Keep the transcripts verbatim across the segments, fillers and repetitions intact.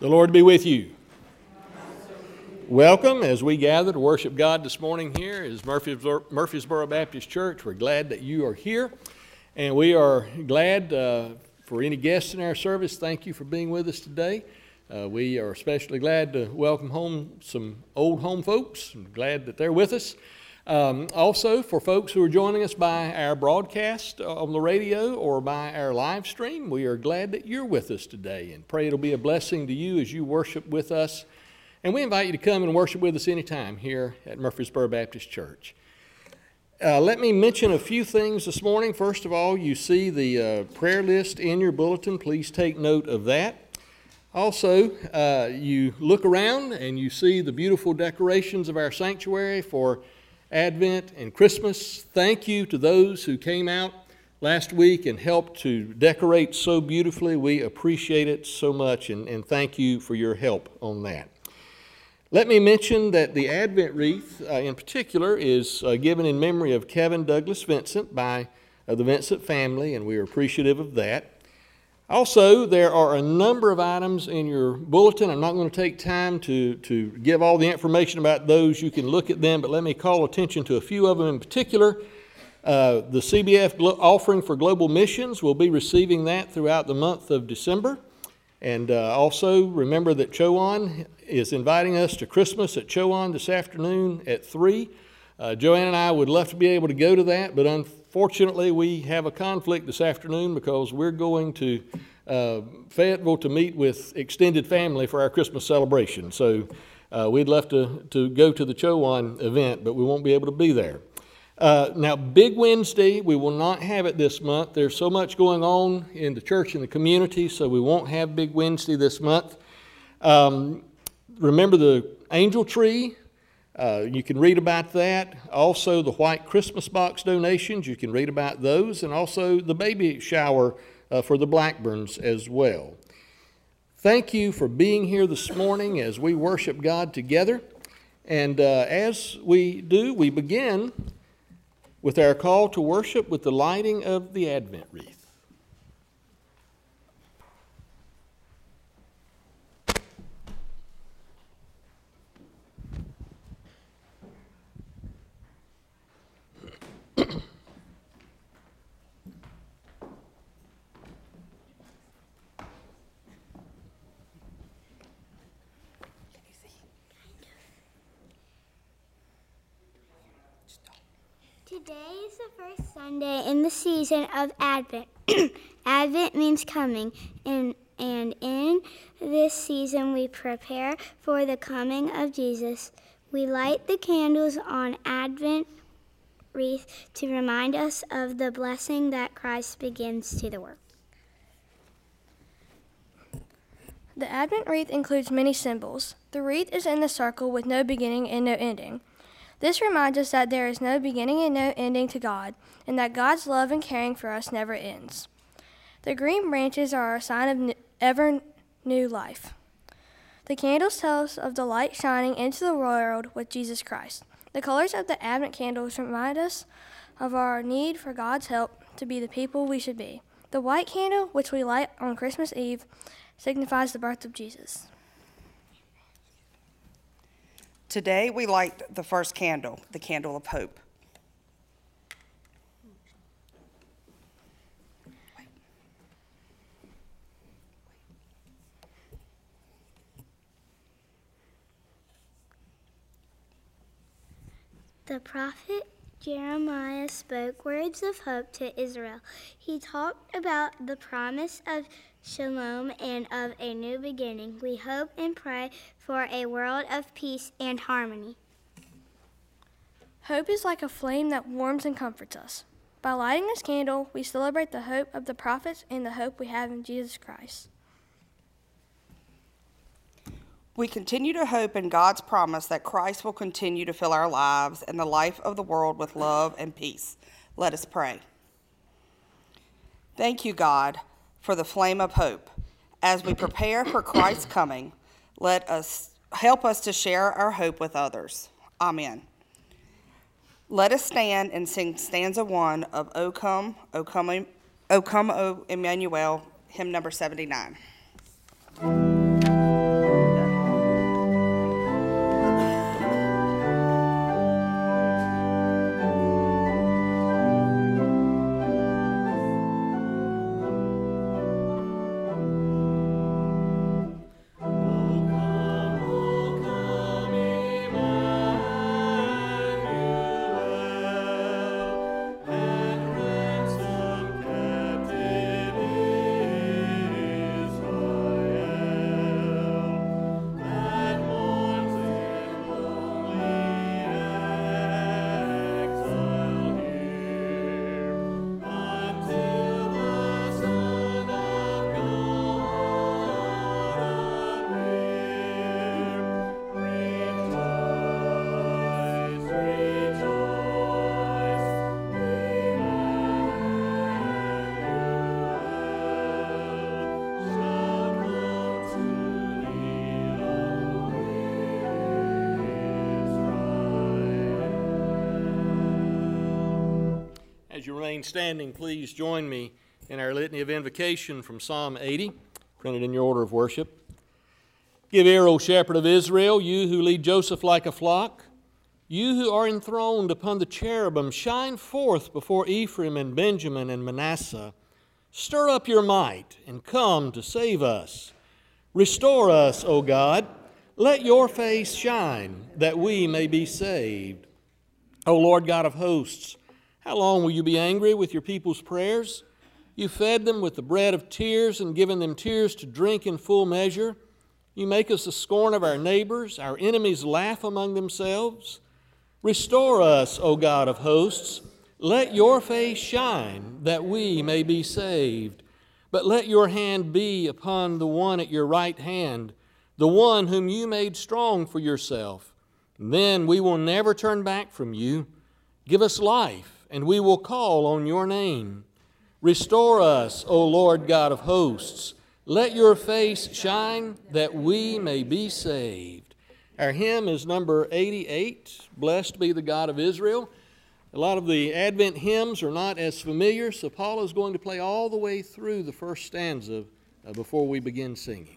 The Lord be with you. Welcome as we gather to worship God this morning here is Murfreesboro, Murfreesboro Baptist Church. We're glad that you are here, and we are glad uh, for any guests in our service. Thank you for being with us today. Uh, we are especially glad to welcome home some old home folks. I'm glad that they're with us. Um, also, for folks who are joining us by our broadcast on the radio or by our live stream, we are glad that you're with us today, and pray it'll be a blessing to you as you worship with us. And we invite you to come and worship with us anytime here at Murfreesboro Baptist Church. Uh, let me mention a few things this morning. First of all, you see the uh, prayer list in your bulletin. Please take note of that. Also, uh, you look around and you see the beautiful decorations of our sanctuary for Advent and Christmas. Thank you to those who came out last week and helped to decorate so beautifully. We appreciate it so much, and, and thank you for your help on that. Let me mention that the Advent wreath uh, in particular is uh, given in memory of Kevin Douglas Vincent by uh, the Vincent family, and we are appreciative of that. Also, there are a number of items in your bulletin. I'm not going to take time to, to give all the information about those. You can look at them, but let me call attention to a few of them in particular. Uh, the C B F Glo- offering for global missions, we'll be receiving that throughout the month of December. And uh, also remember that Chowan is inviting us to Christmas at Chowan this afternoon at three. Uh, Joanne and I would love to be able to go to that, but unfortunately we have a conflict this afternoon because we're going to uh, Fayetteville to meet with extended family for our Christmas celebration. So uh, we'd love to, to go to the Chowan event, but we won't be able to be there. Uh, now, Big Wednesday, we will not have it this month. There's so much going on in the church and the community, so we won't have Big Wednesday this month. Um, remember the angel tree. Uh, you can read about that. Also, the white Christmas box donations, you can read about those, and also the baby shower uh, for the Blackburns as well. Thank you for being here this morning as we worship God together. And uh, as we do, we begin with our call to worship with the lighting of the Advent wreath. Today is the first Sunday in the season of Advent. Advent means coming, and, and in this season we prepare for the coming of Jesus. We light the candles on Advent wreath to remind us of the blessing that Christ begins to the world. The Advent wreath includes many symbols. The wreath is in the circle with no beginning and no ending. This reminds us that there is no beginning and no ending to God, and that God's love and caring for us never ends. The green branches are a sign of new, ever new life. The candles tell us of the light shining into the world with Jesus Christ. The colors of the Advent candles remind us of our need for God's help to be the people we should be. The white candle, which we light on Christmas Eve, signifies the birth of Jesus. Today we light the first candle, the candle of hope. The prophet Jeremiah spoke words of hope to Israel. He talked about the promise of shalom and of a new beginning. We hope and pray for a world of peace and harmony. Hope is like a flame that warms and comforts us. By lighting this candle, we celebrate the hope of the prophets and the hope we have in Jesus Christ. We continue to hope in God's promise that Christ will continue to fill our lives and the life of the world with love and peace. Let us pray. Thank you, God, for the flame of hope. As we prepare for Christ's coming, let us help us to share our hope with others. Amen. Let us stand and sing stanza one of O Come, O Come, O Come, O Emmanuel, hymn number seventy-nine. As you remain standing, please join me in our litany of invocation from Psalm eighty, printed in your order of worship. Give ear, O shepherd of Israel, you who lead Joseph like a flock. You who are enthroned upon the cherubim, shine forth before Ephraim and Benjamin and Manasseh. Stir up your might and come to save us. Restore us, O God. Let your face shine, that we may be saved. O Lord God of hosts, how long will you be angry with your people's prayers? You fed them with the bread of tears and given them tears to drink in full measure. You make us the scorn of our neighbors. Our enemies laugh among themselves. Restore us, O God of hosts. Let your face shine, that we may be saved. But let your hand be upon the one at your right hand, the one whom you made strong for yourself. Then we will never turn back from you. Give us life, and we will call on your name. Restore us, O Lord God of hosts. Let your face shine, that we may be saved. Our hymn is number eighty-eight, Blessed Be the God of Israel. A lot of the Advent hymns are not as familiar, so Paul is going to play all the way through the first stanza uh, before we begin singing.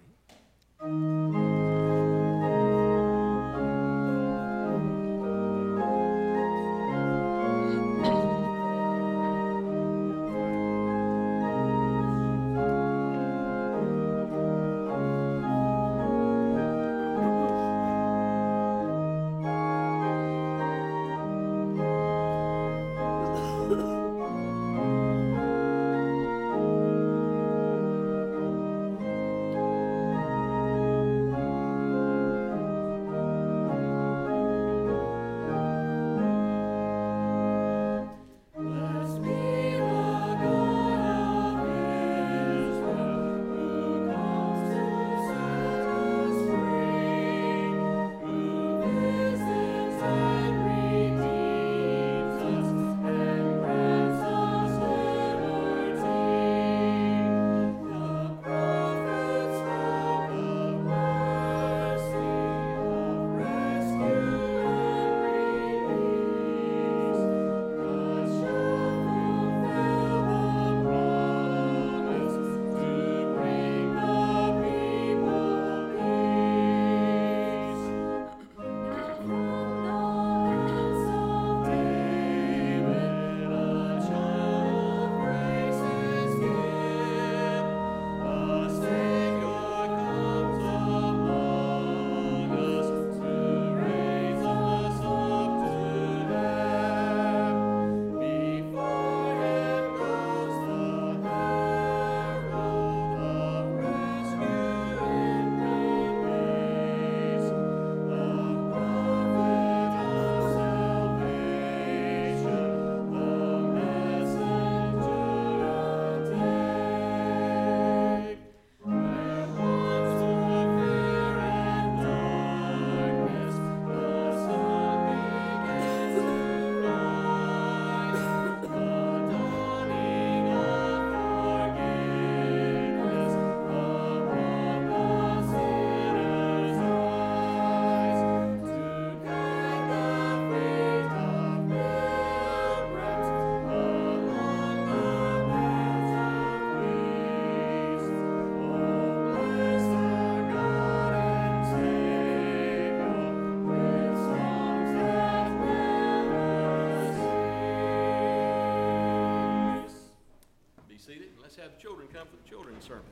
Have the children come for the children's sermon.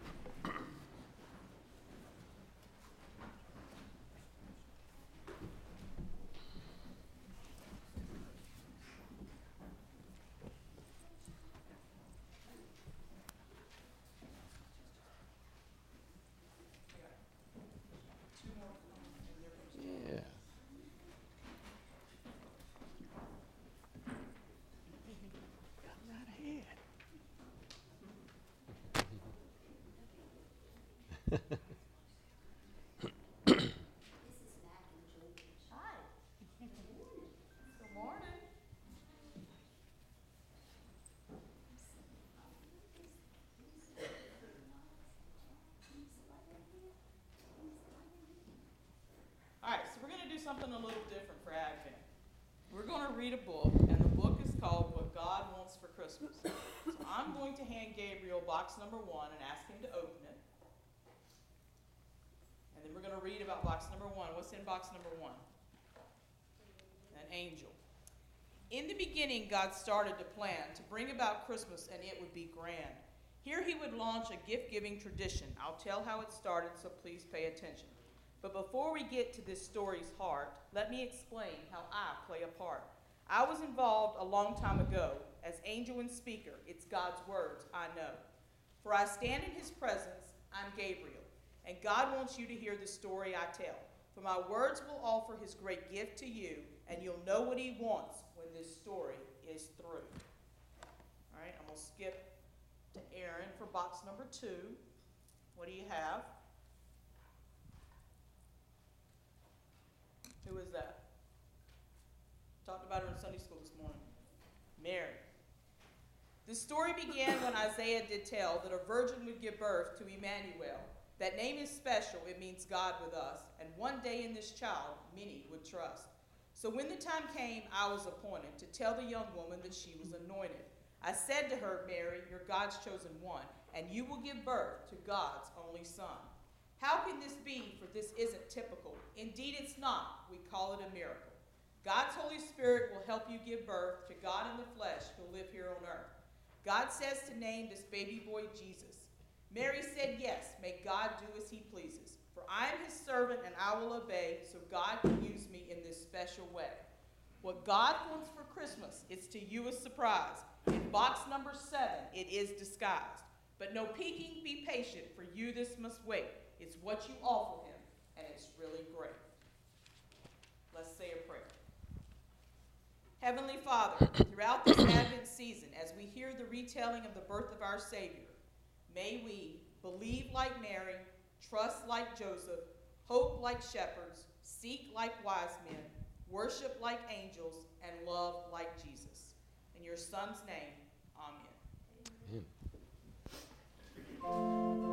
Yeah. Right ahead. Something a little different for Advent. We're going to read a book, and the book is called What God Wants going to hand Gabriel box number one and ask him to open it. And then we're going to read about box number one. What's in box number one? An angel. In the beginning, God started to plan to bring about Christmas, and it would be grand. Here he would launch a gift-giving tradition. I'll tell how it started, so please pay attention. But before we get to this story's heart, let me explain how I play a part. I was involved a long time ago as angel and speaker. It's God's words, I know. For I stand in his presence, I'm Gabriel, and God wants you to hear the story I tell. For my words will offer his great gift to you, and you'll know what he wants when this story is through. All right, I'm going to skip to Aaron for box number two. What do you have? Who is that? Talked about her in Sunday school this morning. Mary. The story began when Isaiah did tell that a virgin would give birth to Emmanuel. That name is special. It means God with us. And one day in this child, many would trust. So when the time came, I was appointed to tell the young woman that she was anointed. I said to her, Mary, you're God's chosen one, and you will give birth to God's only son. How can this be? For this isn't typical. Indeed, it's not. We call it a miracle. God's Holy Spirit will help you give birth to God in the flesh who'll live here on earth. God says to name this baby boy Jesus. Mary said, yes, may God do as he pleases. For I am his servant and I will obey, so God can use me in this special way. What God wants for Christmas is to you a surprise. In box number seven, it is disguised. But no peeking, be patient, for you this must wait. It's what you offer him, and it's really great. Let's say a prayer. Heavenly Father, throughout this Advent season, as we hear the retelling of the birth of our Savior, may we believe like Mary, trust like Joseph, hope like shepherds, seek like wise men, worship like angels, and love like Jesus. In your Son's name, amen. Amen.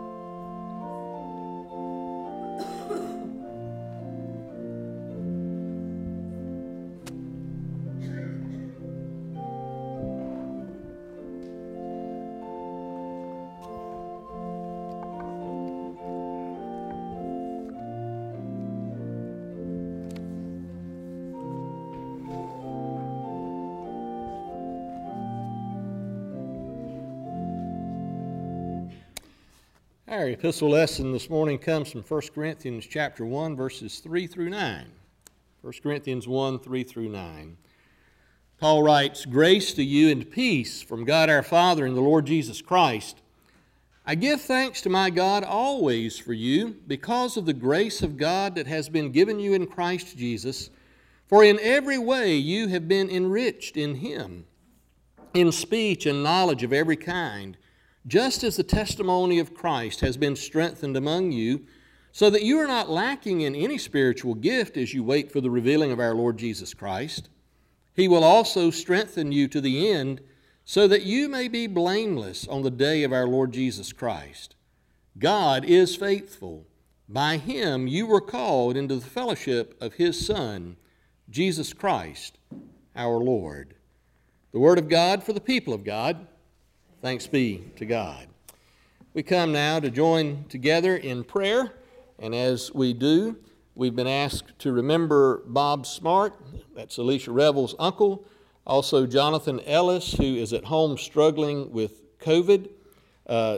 Our epistle lesson this morning comes from First Corinthians chapter one, verses three through nine. First Corinthians one, three through nine. Paul writes, grace to you and peace from God our Father and the Lord Jesus Christ. I give thanks to my God always for you, because of the grace of God that has been given you in Christ Jesus, for in every way you have been enriched in him, in speech and knowledge of every kind, just as the testimony of Christ has been strengthened among you, so that you are not lacking in any spiritual gift as you wait for the revealing of our Lord Jesus Christ. He will also strengthen you to the end, so that you may be blameless on the day of our Lord Jesus Christ. God is faithful. By him you were called into the fellowship of his Son, Jesus Christ, our Lord. The word of God for the people of God. Thanks be to God. We come now to join together in prayer, and as we do, we've been asked to remember Bob Smart, that's Alicia Revel's uncle, also Jonathan Ellis, who is at home struggling with COVID, uh,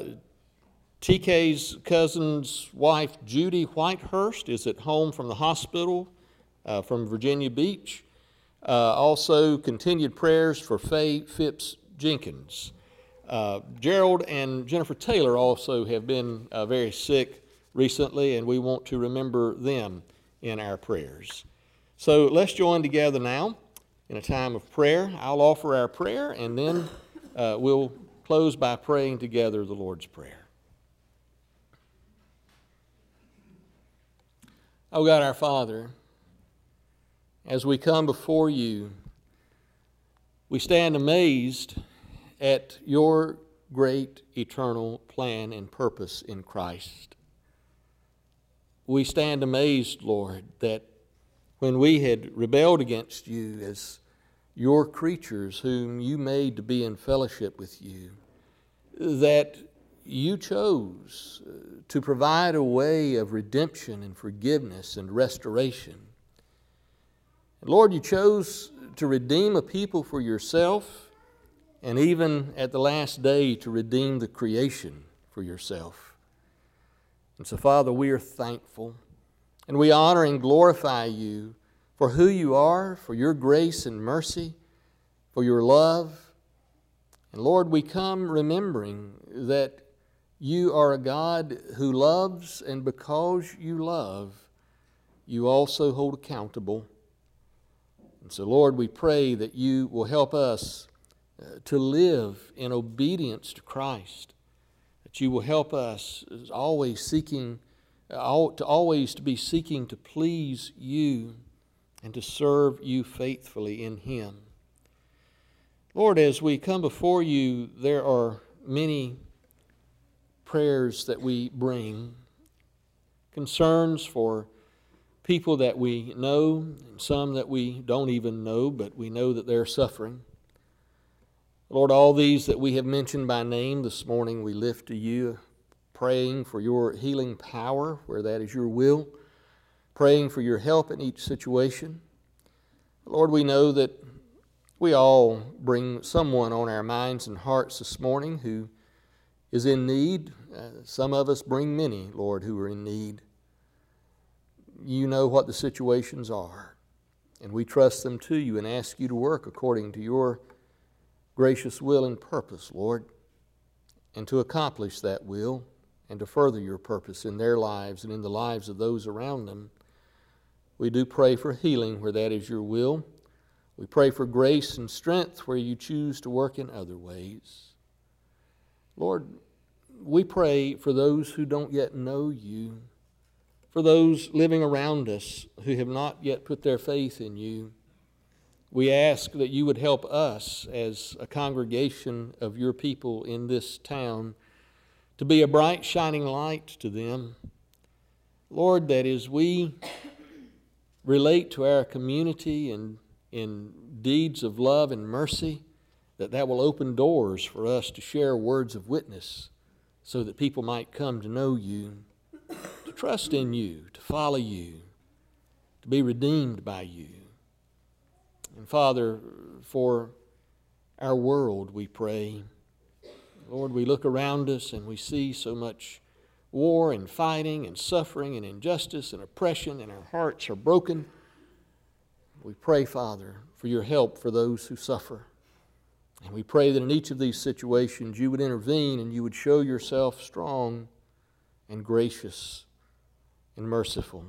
T K's cousin's wife, Judy Whitehurst, is at home from the hospital uh, from Virginia Beach. Uh, also, continued prayers for Faye Phipps Jenkins. Uh, Gerald and Jennifer Taylor also have been uh, very sick recently, and we want to remember them in our prayers. So let's join together now in a time of prayer. I'll offer our prayer, and then uh, we'll close by praying together the Lord's Prayer. Oh God, our Father, as we come before you, we stand amazed at your great eternal plan and purpose in Christ. We stand amazed, Lord, that when we had rebelled against you as your creatures whom you made to be in fellowship with you, that you chose to provide a way of redemption and forgiveness and restoration. Lord, you chose to redeem a people for yourself, and even at the last day to redeem the creation for yourself. And so, Father, we are thankful, and we honor and glorify you for who you are, for your grace and mercy, for your love. And Lord, we come remembering that you are a God who loves, and because you love, you also hold accountable. And so, Lord, we pray that you will help us uh, to live in obedience to Christ, that you will help us always seeking, uh, to always to be seeking to please you and to serve you faithfully in Him. Lord, as we come before you, there are many prayers that we bring, concerns for people that we know, and some that we don't even know, but we know that they're suffering. Lord, all these that we have mentioned by name this morning, we lift to you, praying for your healing power where that is your will, praying for your help in each situation. Lord, we know that we all bring someone on our minds and hearts this morning who is in need. Uh, some of us bring many, Lord, who are in need. You know what the situations are, and we trust them to you and ask you to work according to your gracious will and purpose, Lord, and to accomplish that will and to further your purpose in their lives and in the lives of those around them. We do pray for healing where that is your will. We pray for grace and strength where you choose to work in other ways. Lord, we pray for those who don't yet know you, for those living around us who have not yet put their faith in you. We ask that you would help us as a congregation of your people in this town to be a bright, shining light to them. Lord, that as we relate to our community and in deeds of love and mercy, that that will open doors for us to share words of witness so that people might come to know you, to trust in you, to follow you, to be redeemed by you. And Father, for our world, we pray. Lord, we look around us and we see so much war and fighting and suffering and injustice and oppression, and our hearts are broken. We pray, Father, for your help for those who suffer. And we pray that in each of these situations you would intervene and you would show yourself strong and gracious and merciful.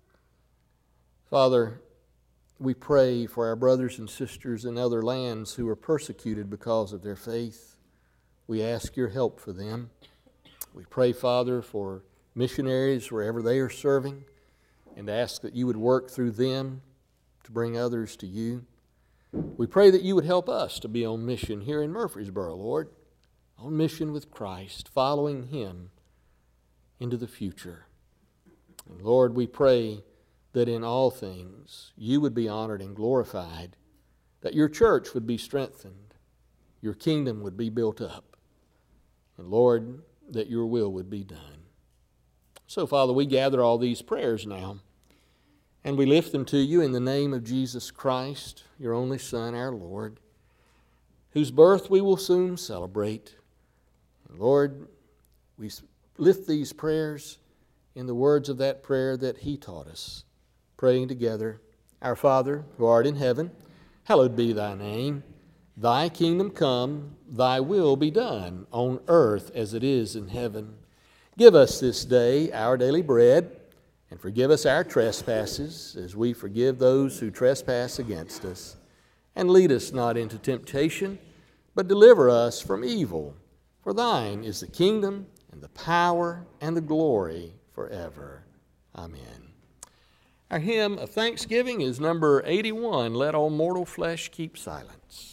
Father, we pray for our brothers and sisters in other lands who are persecuted because of their faith. We ask your help for them. We pray, Father, for missionaries wherever they are serving, and ask that you would work through them to bring others to you. We pray that you would help us to be on mission here in Murfreesboro, Lord, on mission with Christ, following him into the future. And Lord, we pray that in all things you would be honored and glorified, that your church would be strengthened, your kingdom would be built up, and Lord, that your will would be done. So, Father, we gather all these prayers now, and we lift them to you in the name of Jesus Christ, your only Son, our Lord, whose birth we will soon celebrate. And Lord, we lift these prayers in the words of that prayer that he taught us, praying together, Our Father, who art in heaven, hallowed be thy name. Thy kingdom come, thy will be done, on earth as it is in heaven. Give us this day our daily bread, and forgive us our trespasses, as we forgive those who trespass against us. And lead us not into temptation, but deliver us from evil. For thine is the kingdom, and the power, and the glory forever. Amen. Our hymn of thanksgiving is number eighty-one, Let All Mortal Flesh Keep Silence.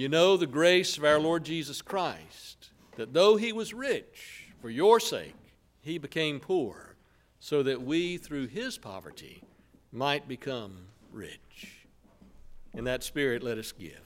you know the grace of our Lord Jesus Christ, that though he was rich, for your sake he became poor, so that we through his poverty might become rich. In that spirit, let us give.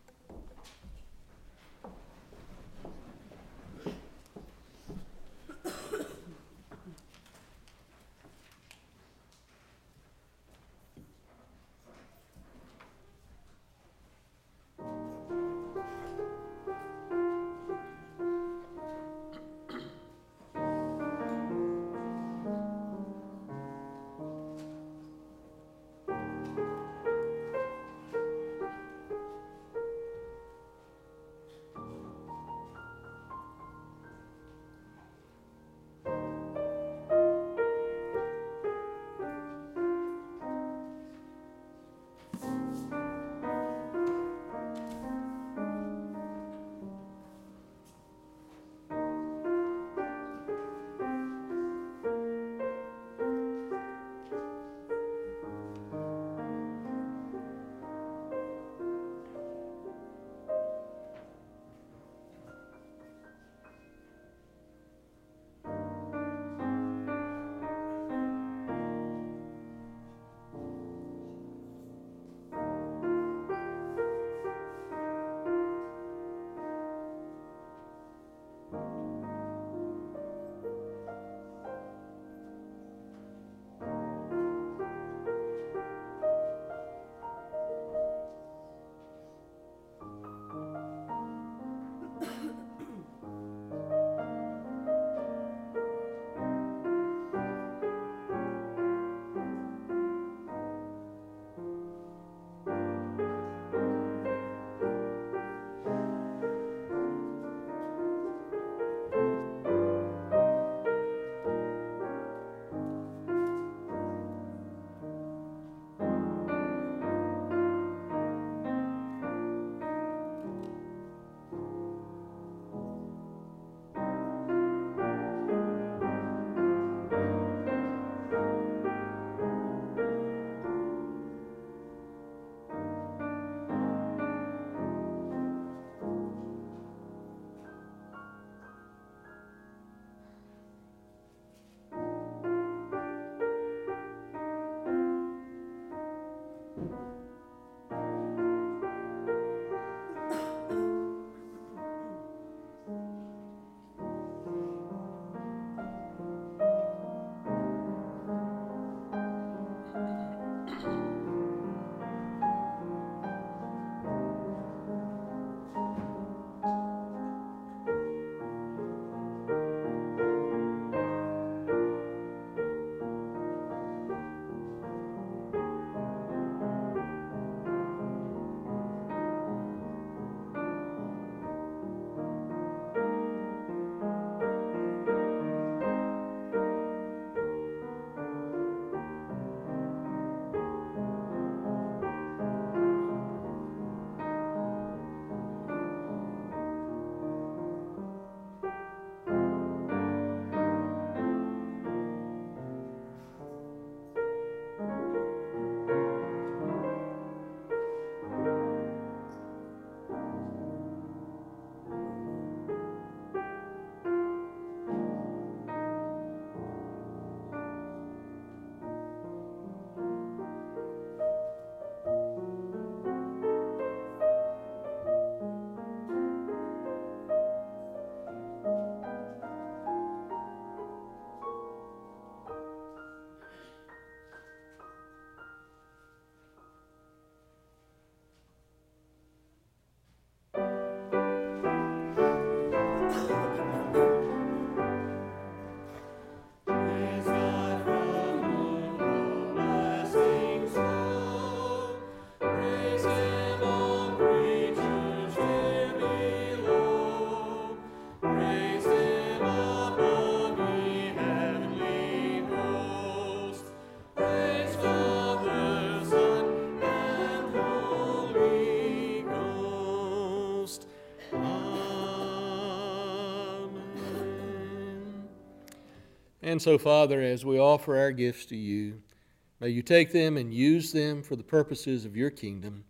And so, Father, as we offer our gifts to you, may you take them and use them for the purposes of your kingdom.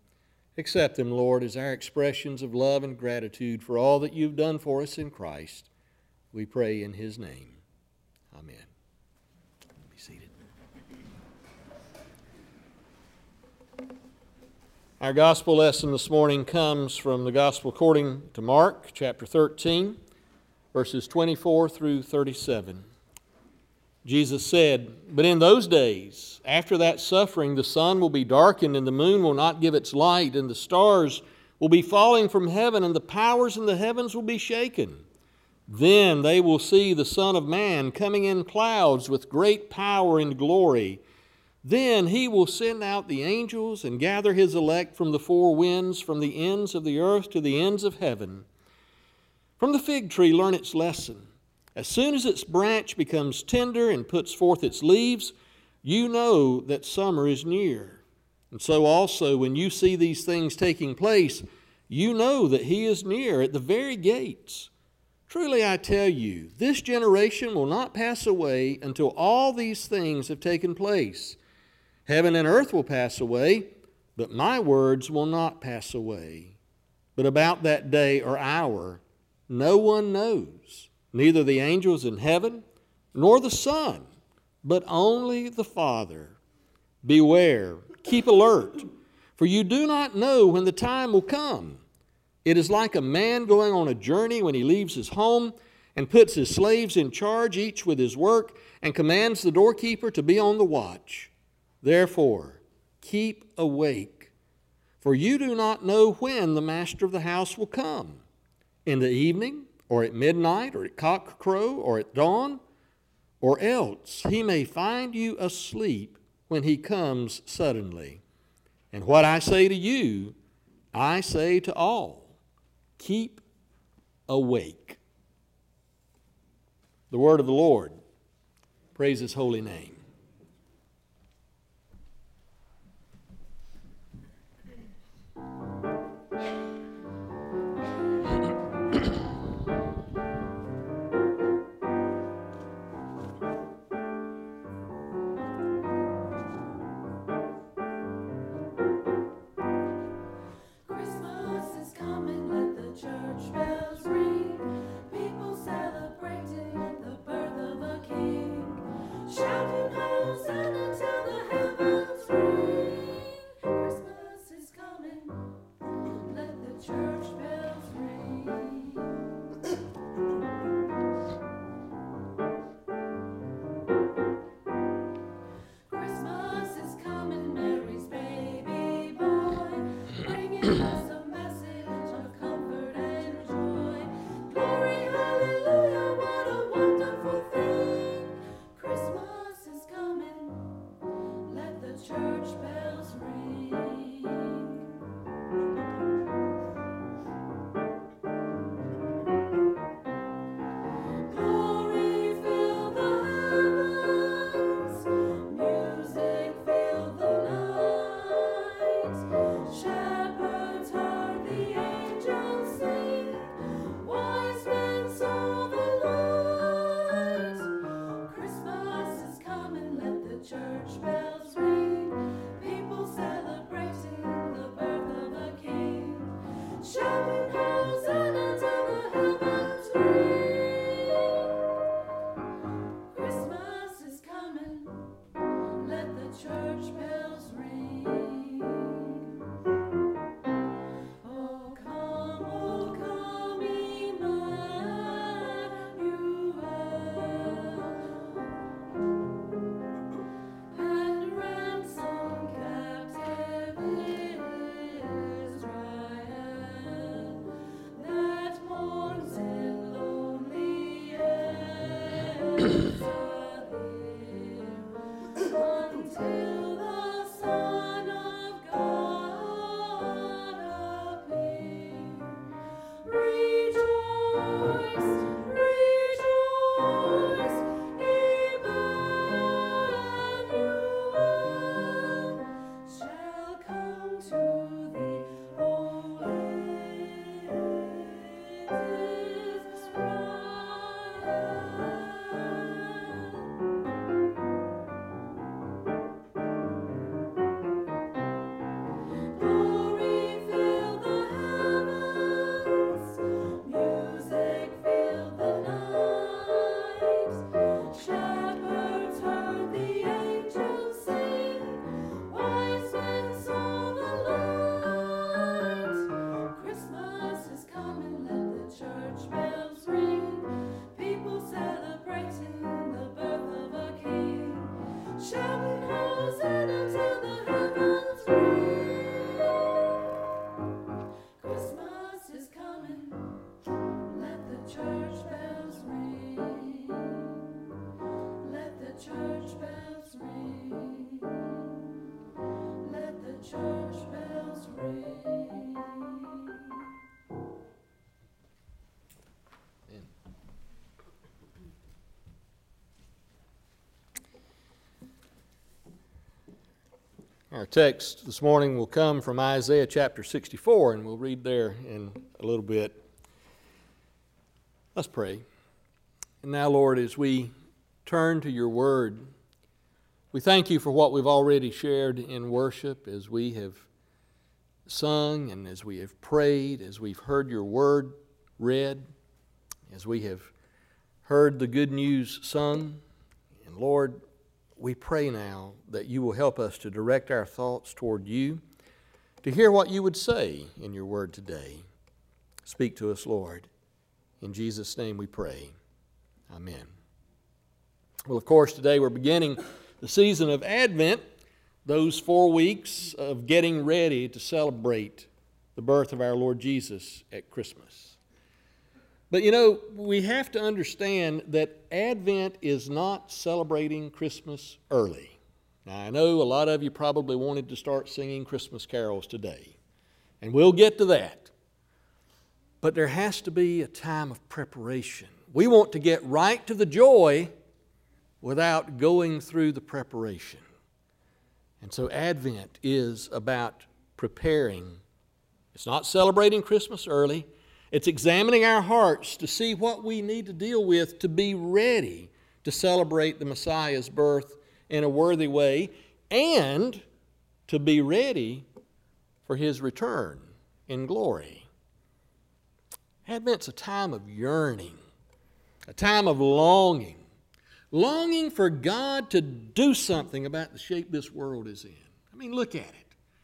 Accept them, Lord, as our expressions of love and gratitude for all that you've done for us in Christ. We pray in his name. Amen. Be seated. Our gospel lesson this morning comes from the Gospel according to Mark, chapter thirteen, verses twenty-four through thirty-seven. Jesus said, "But in those days, after that suffering, the sun will be darkened, and the moon will not give its light, and the stars will be falling from heaven, and the powers in the heavens will be shaken. Then they will see the Son of Man coming in clouds with great power and glory. Then he will send out the angels and gather his elect from the four winds, from the ends of the earth to the ends of heaven. From the fig tree learn its lesson. As soon as its branch becomes tender and puts forth its leaves, you know that summer is near. And so also, when you see these things taking place, you know that he is near at the very gates. Truly I tell you, this generation will not pass away until all these things have taken place. Heaven and earth will pass away, but my words will not pass away. But about that day or hour, no one knows, neither the angels in heaven, nor the Son, but only the Father. Beware, keep alert, for you do not know when the time will come. It is like a man going on a journey when he leaves his home and puts his slaves in charge, each with his work, and commands the doorkeeper to be on the watch. Therefore, keep awake, for you do not know when the master of the house will come, in the evening, or at midnight, or at cockcrow, or at dawn, or else he may find you asleep when he comes suddenly. And what I say to you, I say to all, keep awake." The word of the Lord. Praise his holy name. Our text this morning will come from Isaiah chapter sixty-four, and we'll read there in a little bit. Let's pray. And now, Lord, as we turn to your word, we thank you for what we've already shared in worship, as we have sung and as we have prayed, as we've heard your word read, as we have heard the good news sung. And Lord, we pray now that you will help us to direct our thoughts toward you, to hear what you would say in your word today. Speak to us, Lord. In Jesus' name we pray. Amen. Well, of course, today we're beginning the season of Advent, those four weeks of getting ready to celebrate the birth of our Lord Jesus at Christmas. But you know, we have to understand that Advent is not celebrating Christmas early. Now, I know a lot of you probably wanted to start singing Christmas carols today, and we'll get to that. But there has to be a time of preparation. We want to get right to the joy without going through the preparation. And so Advent is about preparing. It's not celebrating Christmas early. It's examining our hearts to see what we need to deal with to be ready to celebrate the Messiah's birth in a worthy way and to be ready for his return in glory. Advent's a time of yearning, a time of longing, longing for God to do something about the shape this world is in. I mean, look at it.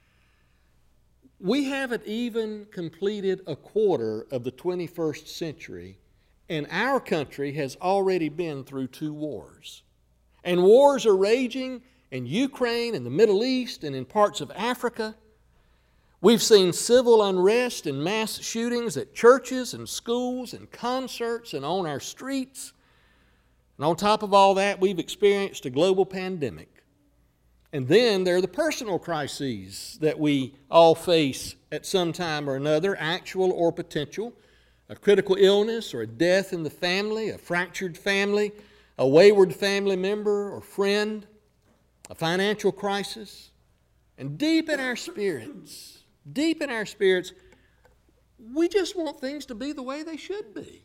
We haven't even completed a quarter of the twenty-first century, and our country has already been through two wars. And wars are raging in Ukraine and the Middle East and in parts of Africa. We've seen civil unrest and mass shootings at churches and schools and concerts and on our streets. And on top of all that, we've experienced a global pandemic. And then there are the personal crises that we all face at some time or another, actual or potential. A critical illness or a death in the family, a fractured family, a wayward family member or friend, a financial crisis. And deep in our spirits, deep in our spirits, we just want things to be the way they should be.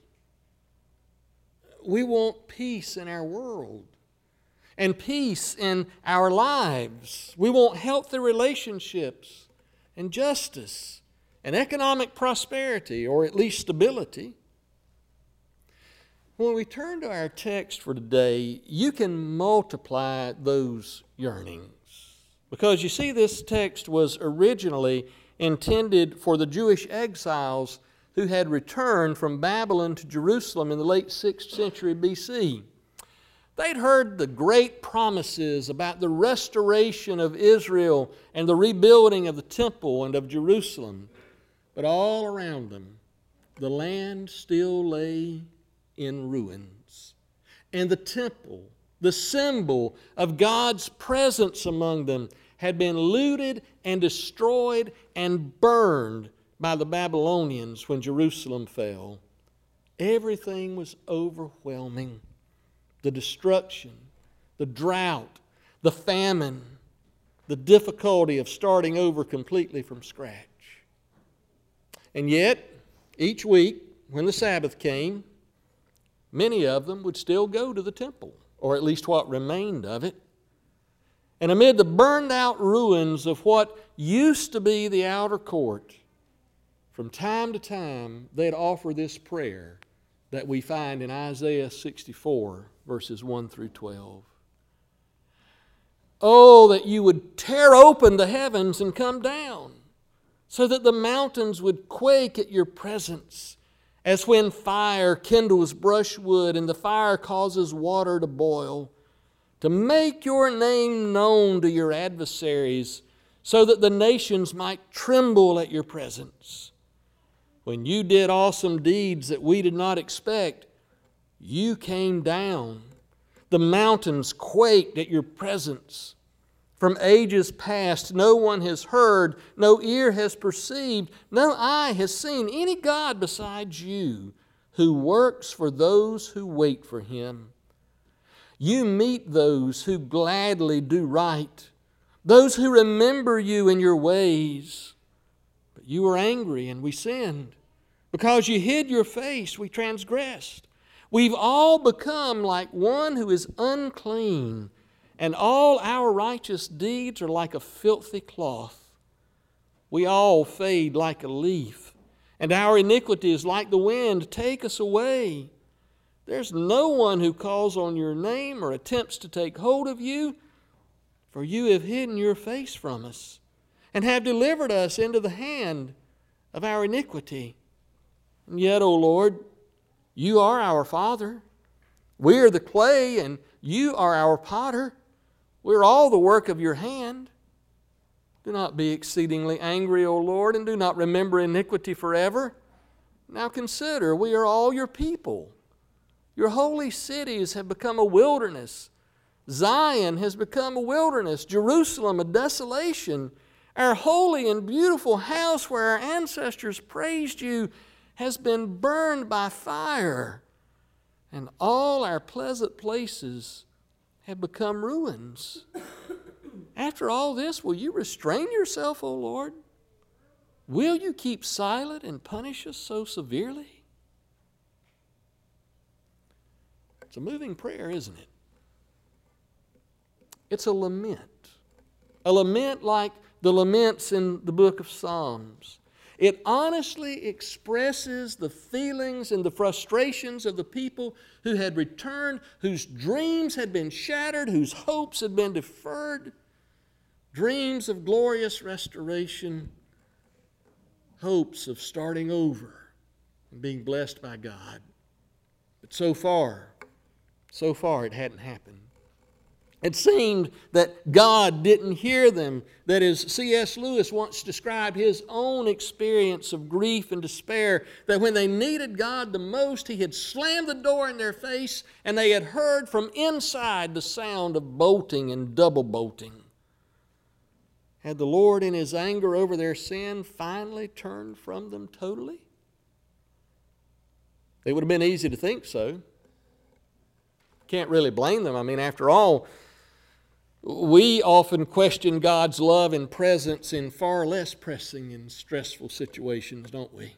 We want peace in our world and peace in our lives. We want healthy relationships and justice and economic prosperity, or at least stability. When we turn to our text for today, you can multiply those yearnings. Because you see, this text was originally intended for the Jewish exiles who had returned from Babylon to Jerusalem in the late sixth century B C. They'd heard the great promises about the restoration of Israel and the rebuilding of the temple and of Jerusalem. But all around them, the land still lay in ruins. And the temple, the symbol of God's presence among them, had been looted and destroyed and burned by the Babylonians when Jerusalem fell. Everything was overwhelming. The destruction, the drought, the famine, the difficulty of starting over completely from scratch. And yet, each week, when the Sabbath came, many of them would still go to the temple, or at least what remained of it. And amid the burned out ruins of what used to be the outer court, from time to time, they'd offer this prayer that we find in Isaiah sixty-four, verses one through twelve. Oh, that you would tear open the heavens and come down, so that the mountains would quake at your presence, as when fire kindles brushwood and the fire causes water to boil, to make your name known to your adversaries, so that the nations might tremble at your presence. When you did awesome deeds that we did not expect, you came down. The mountains quaked at your presence. From ages past, no one has heard, no ear has perceived, no eye has seen any God besides you, who works for those who wait for Him. You meet those who gladly do right, those who remember you in your ways. But you were angry and we sinned. Because you hid your face, we transgressed. We've all become like one who is unclean, and all our righteous deeds are like a filthy cloth. We all fade like a leaf, and our iniquity is like the wind. Take us away. There's no one who calls on your name or attempts to take hold of you, for you have hidden your face from us and have delivered us into the hand of our iniquity. And yet, O Lord, you are our Father. We are the clay, and you are our potter. We're all the work of your hand. Do not be exceedingly angry, O Lord, and do not remember iniquity forever. Now consider, we are all your people. Your holy cities have become a wilderness. Zion has become a wilderness. Jerusalem a desolation. Our holy and beautiful house where our ancestors praised you has been burned by fire, and all our pleasant places have become ruins. After all this, will you restrain yourself, O Lord? Will you keep silent and punish us so severely? It's a moving prayer, isn't it? It's a lament. A lament like the laments in the book of Psalms. It honestly expresses the feelings and the frustrations of the people who had returned, whose dreams had been shattered, whose hopes had been deferred. Dreams of glorious restoration, hopes of starting over and being blessed by God. But so far, so far it hadn't happened. It seemed that God didn't hear them. That is, C S Lewis once described his own experience of grief and despair, that when they needed God the most, He had slammed the door in their face and they had heard from inside the sound of bolting and double bolting. Had the Lord in His anger over their sin finally turned from them totally? It would have been easy to think so. Can't really blame them. I mean, after all, we often question God's love and presence in far less pressing and stressful situations, don't we?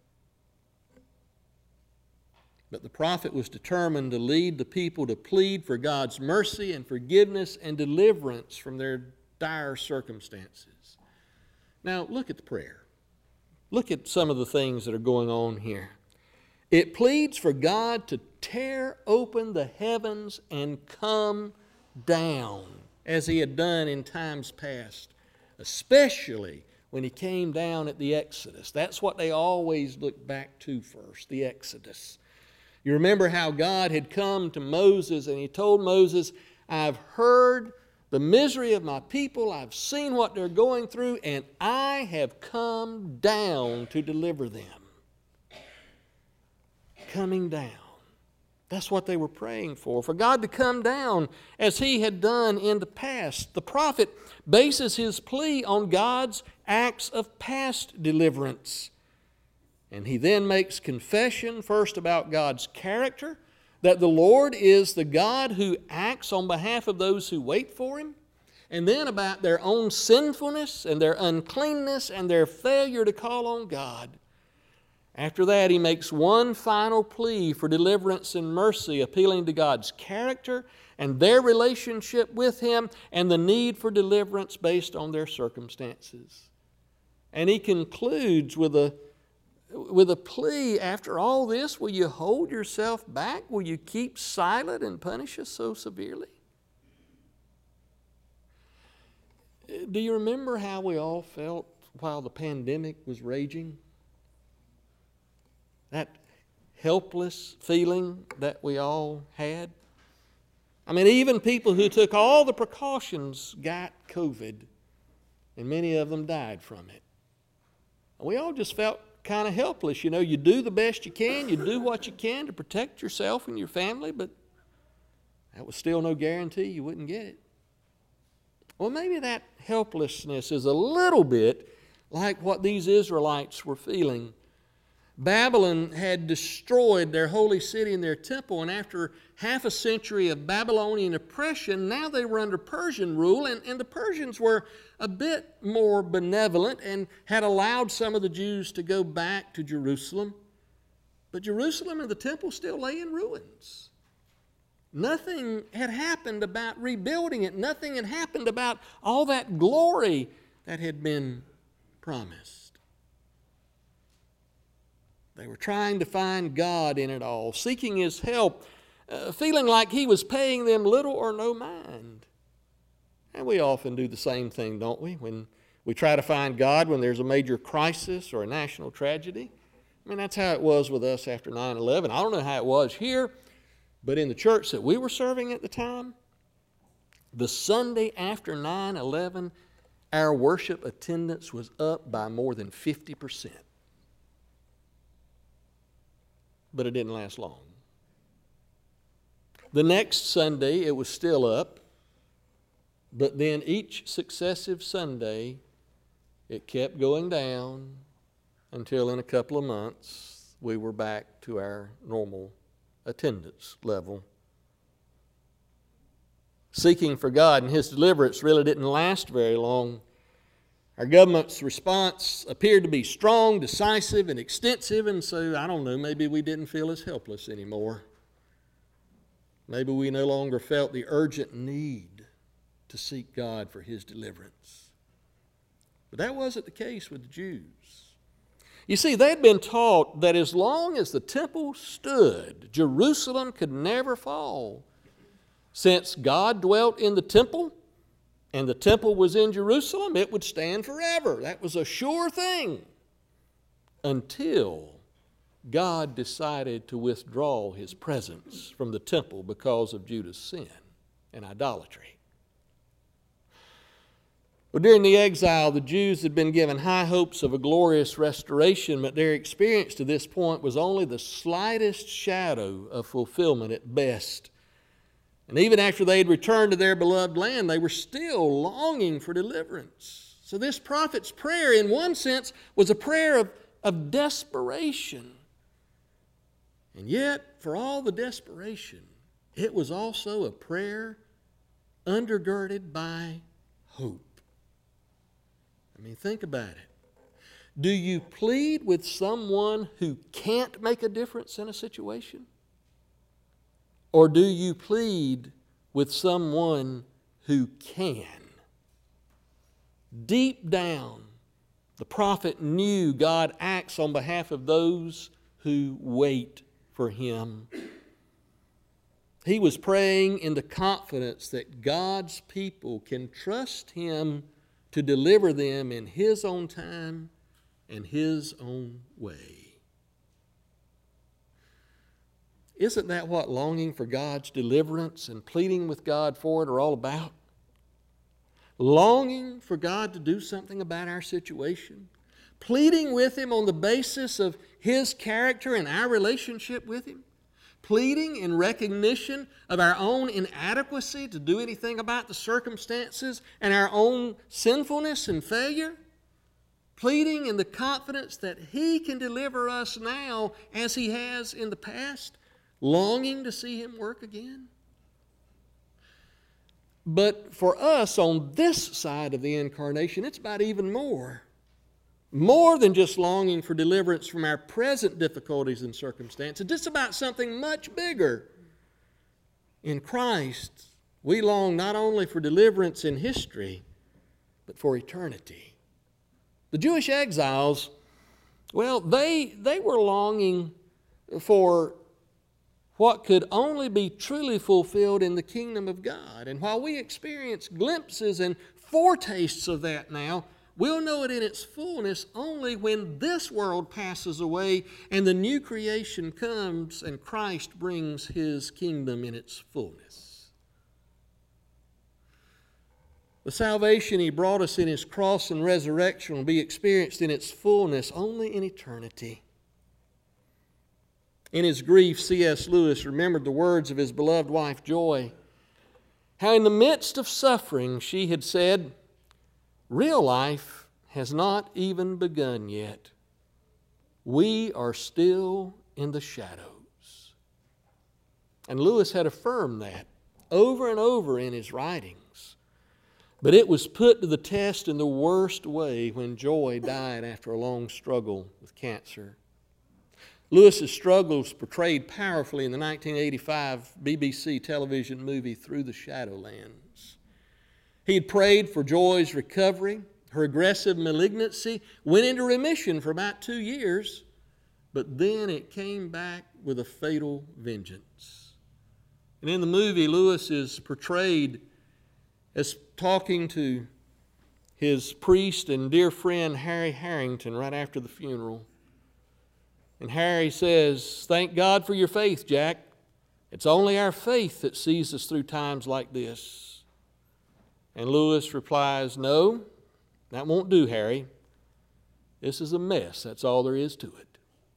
But the prophet was determined to lead the people to plead for God's mercy and forgiveness and deliverance from their dire circumstances. Now, look at the prayer. Look at some of the things that are going on here. It pleads for God to tear open the heavens and come down, as He had done in times past, especially when He came down at the Exodus. That's what they always look back to first, the Exodus. You remember how God had come to Moses and He told Moses, I've heard the misery of my people, I've seen what they're going through, and I have come down to deliver them. Coming down. That's what they were praying for, for God to come down as He had done in the past. The prophet bases his plea on God's acts of past deliverance. And he then makes confession first about God's character, that the Lord is the God who acts on behalf of those who wait for Him, and then about their own sinfulness and their uncleanness and their failure to call on God. After that, he makes one final plea for deliverance and mercy, appealing to God's character and their relationship with Him and the need for deliverance based on their circumstances. And he concludes with a, with a plea, after all this, will you hold yourself back? Will you keep silent and punish us so severely? Do you remember how we all felt while the pandemic was raging? That helpless feeling that we all had. I mean, even people who took all the precautions got COVID, and many of them died from it. We all just felt kind of helpless. You know, you do the best you can, you do what you can to protect yourself and your family, but that was still no guarantee you wouldn't get it. Well, maybe that helplessness is a little bit like what these Israelites were feeling. Babylon had destroyed their holy city and their temple, and after half a century of Babylonian oppression, now they were under Persian rule, and, and the Persians were a bit more benevolent and had allowed some of the Jews to go back to Jerusalem. But Jerusalem and the temple still lay in ruins. Nothing had happened about rebuilding it. Nothing had happened about all that glory that had been promised. They were trying to find God in it all, seeking His help, uh, feeling like He was paying them little or no mind. And we often do the same thing, don't we? When we try to find God when there's a major crisis or a national tragedy. I mean, that's how it was with us after nine eleven. I don't know how it was here, but in the church that we were serving at the time, the Sunday after nine eleven, our worship attendance was up by more than fifty percent. But it didn't last long. The next Sunday, it was still up, but then each successive Sunday, it kept going down until in a couple of months, we were back to our normal attendance level. Seeking for God and His deliverance really didn't last very long. Our government's response appeared to be strong, decisive, and extensive, and so, I don't know, maybe we didn't feel as helpless anymore. Maybe we no longer felt the urgent need to seek God for His deliverance. But that wasn't the case with the Jews. You see, they'd been taught that as long as the temple stood, Jerusalem could never fall. Since God dwelt in the temple, and the temple was in Jerusalem, it would stand forever. That was a sure thing. Until God decided to withdraw His presence from the temple because of Judah's sin and idolatry. Well, during the exile, the Jews had been given high hopes of a glorious restoration, but their experience to this point was only the slightest shadow of fulfillment at best. And even after they had returned to their beloved land, they were still longing for deliverance. So this prophet's prayer, in one sense, was a prayer of, of desperation. And yet, for all the desperation, it was also a prayer undergirded by hope. I mean, think about it. Do you plead with someone who can't make a difference in a situation? Or do you plead with someone who can? Deep down, the prophet knew God acts on behalf of those who wait for Him. He was praying in the confidence that God's people can trust Him to deliver them in His own time and His own way. Isn't that what longing for God's deliverance and pleading with God for it are all about? Longing for God to do something about our situation, pleading with Him on the basis of His character and our relationship with Him, pleading in recognition of our own inadequacy to do anything about the circumstances and our own sinfulness and failure, pleading in the confidence that He can deliver us now as He has in the past, longing to see Him work again. But for us on this side of the incarnation, it's about even more. More than just longing for deliverance from our present difficulties and circumstances. It's about something much bigger. In Christ, we long not only for deliverance in history, but for eternity. The Jewish exiles, well, they, they were longing for what could only be truly fulfilled in the kingdom of God. And while we experience glimpses and foretastes of that now, we'll know it in its fullness only when this world passes away and the new creation comes and Christ brings His kingdom in its fullness. The salvation He brought us in His cross and resurrection will be experienced in its fullness only in eternity. In his grief, C S Lewis remembered the words of his beloved wife, Joy, how in the midst of suffering she had said, "Real life has not even begun yet. we are still in the shadows. And Lewis had affirmed that over and over in his writings. But it was put to the test in the worst way when Joy died after a long struggle with cancer. Lewis's struggles portrayed powerfully in the nineteen eighty-five B B C television movie Through the Shadowlands. He had prayed for Joy's recovery. Her aggressive malignancy went into remission for about two years, but then it came back with a fatal vengeance. And in the movie, Lewis is portrayed as talking to his priest and dear friend Harry Harrington right after the funeral. And Harry says, "Thank God for your faith, Jack. It's only our faith that sees us through times like this." And Lewis replies, "No, that won't do, Harry. This is a mess. That's all there is to it."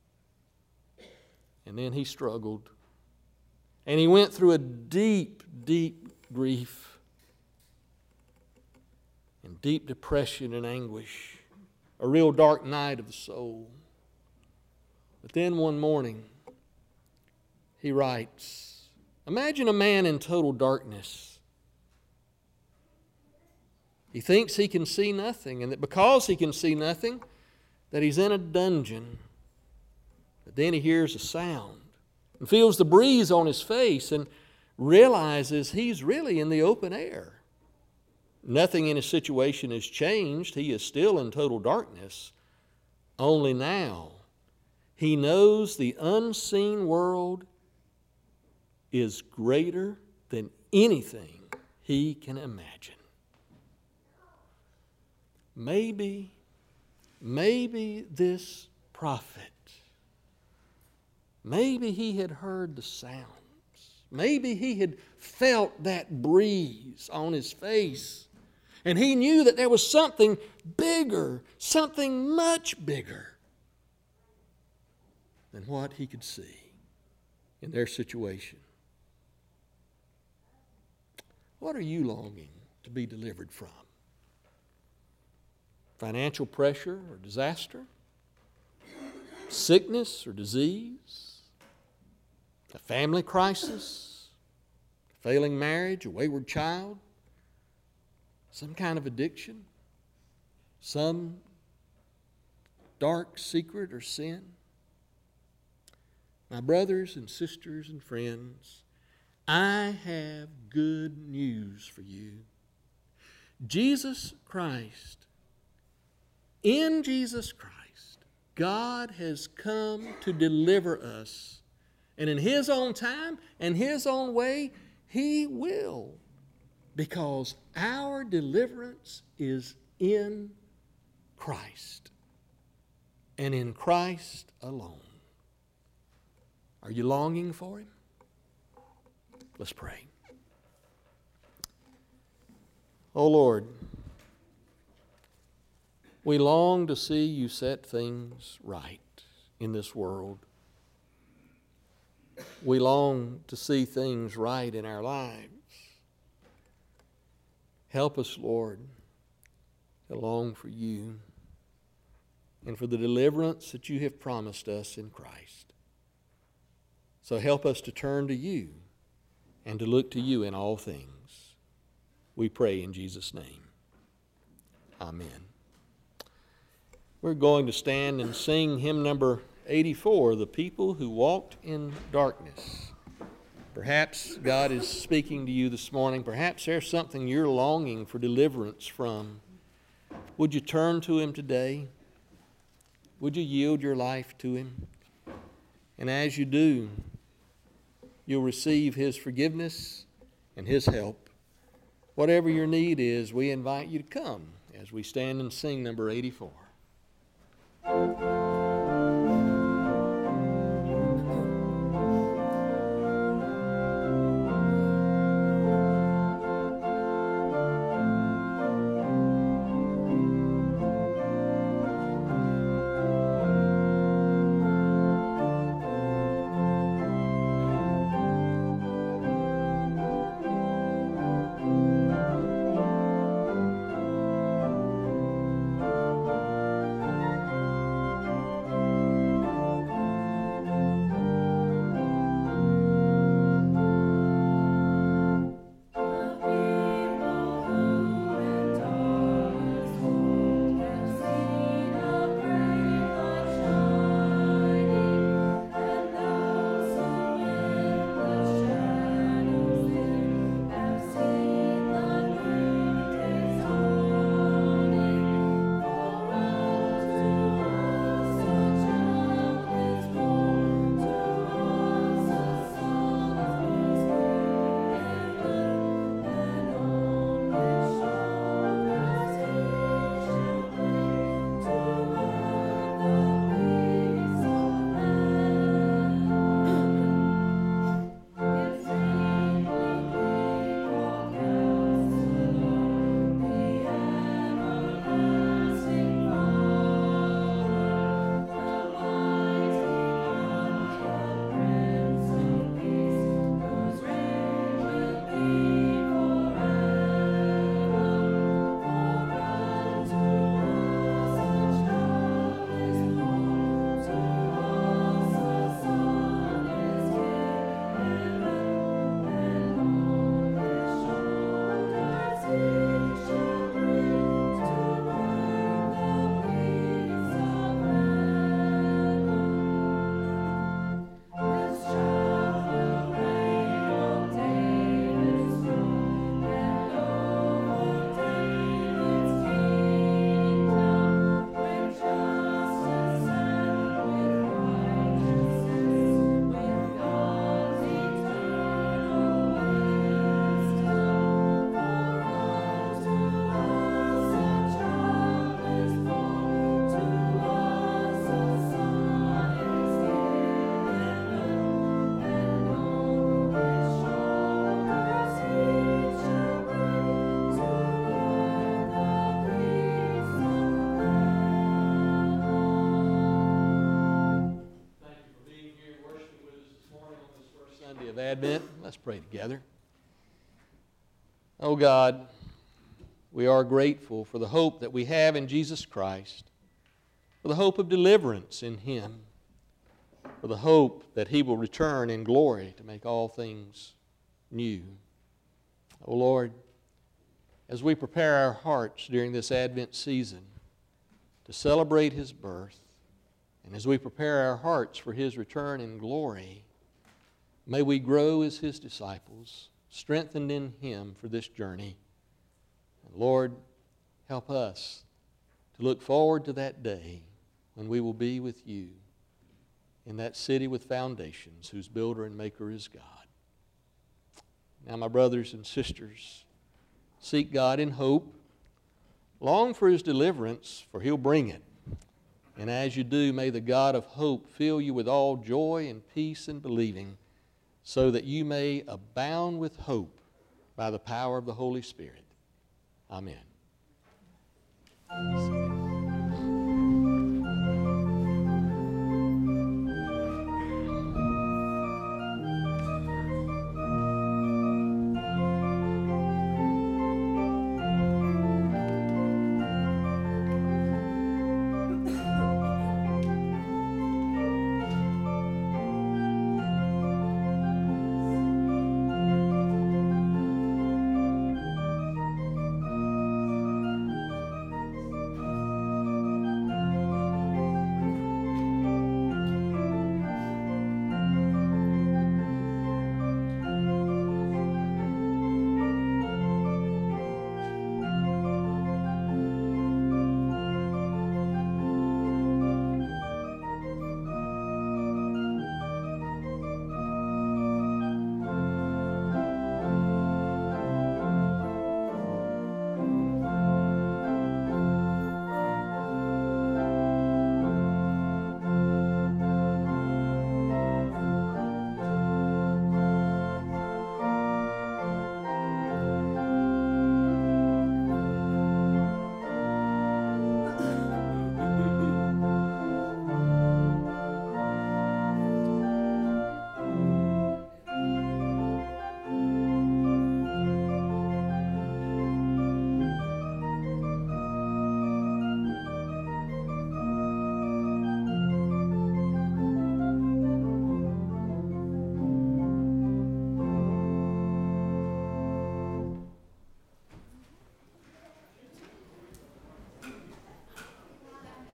And then he struggled. And he went through a deep, deep grief and deep depression and anguish, a real dark night of the soul. But then one morning, he writes, imagine a man in total darkness. He thinks he can see nothing, and that because he can see nothing, that he's in a dungeon. But then he hears a sound and feels the breeze on his face and realizes he's really in the open air. Nothing in his situation has changed. He is still in total darkness. Only now he knows the unseen world is greater than anything he can imagine. Maybe, maybe this prophet, maybe he had heard the sounds. Maybe he had felt that breeze on his face. And he knew that there was something bigger, something much bigger than what he could see in their situation. What are you longing to be delivered from? Financial pressure or disaster? Sickness or disease? A family crisis? A failing marriage? A wayward child? Some kind of addiction? Some dark secret or sin? My brothers and sisters and friends, I have good news for you. Jesus Christ, in Jesus Christ, God has come to deliver us. And in His own time and His own way, He will. Because our deliverance is in Christ. And in Christ alone. Are you longing for Him? Let's pray. Oh Lord, we long to see You set things right in this world. We long to see things right in our lives. Help us, Lord, to long for You and for the deliverance that You have promised us in Christ. So help us to turn to You and to look to You in all things. We pray in Jesus' name. Amen. We're going to stand and sing hymn number eighty-four, The People Who Walked in Darkness. Perhaps God is speaking to you this morning. Perhaps there's something you're longing for deliverance from. Would you turn to Him today? Would you yield your life to Him? And as you do, you'll receive His forgiveness and His help. Whatever your need is, we invite you to come as we stand and sing number eighty-four. Sunday of Advent. Let's pray together. Oh God, we are grateful for the hope that we have in Jesus Christ, for the hope of deliverance in Him, for the hope that He will return in glory to make all things new. Oh Lord, as we prepare our hearts during this Advent season to celebrate His birth, and as we prepare our hearts for His return in glory, may we grow as His disciples, strengthened in Him for this journey. And Lord, help us to look forward to that day when we will be with You in that city with foundations, whose builder and maker is God. Now, my brothers and sisters, seek God in hope. Long for His deliverance, for He'll bring it. And as you do, may the God of hope fill you with all joy and peace in believing, so that you may abound with hope by the power of the Holy Spirit. Amen.